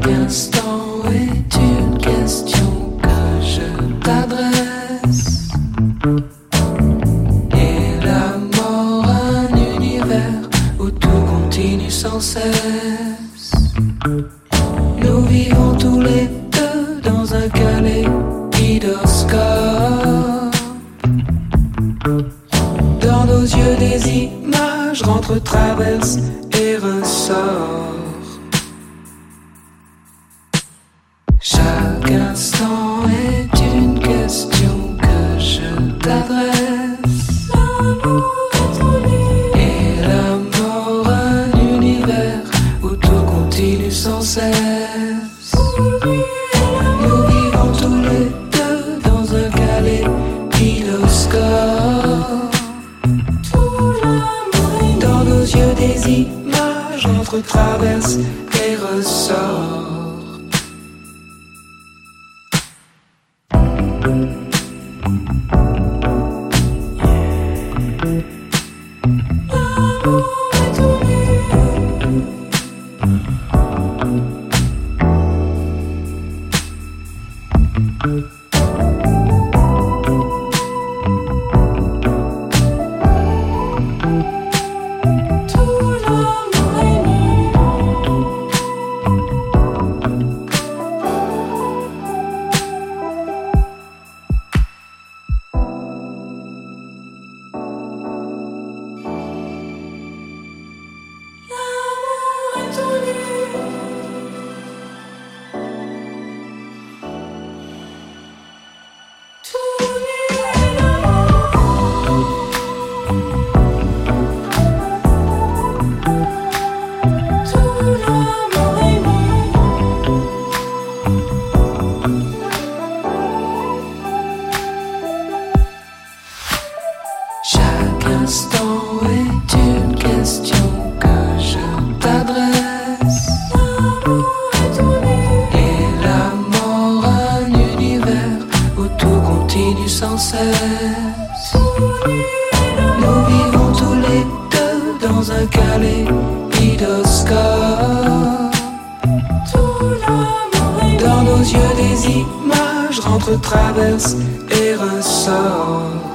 instant est une question que je t'adresse. Et la mort, un univers où tout continue sans cesse. Nous vivons tous les deux dans un kaléidoscope. Dans nos yeux des images rentrent, traversent et ressortent. Chaque instant est une question que je t'adresse. Et la mort, un univers où tout continue sans cesse. Nous vivons tous les deux dans un kaléidoscope. Dans nos yeux des images rentrent, traversent et ressortent. Chaque instant est une question que je t'adresse. Et la mort, un univers où tout continue sans cesse. Nous vivons tous les deux dans un kaléidoscope. Dans nos yeux des images rentrent, traversent et ressortent.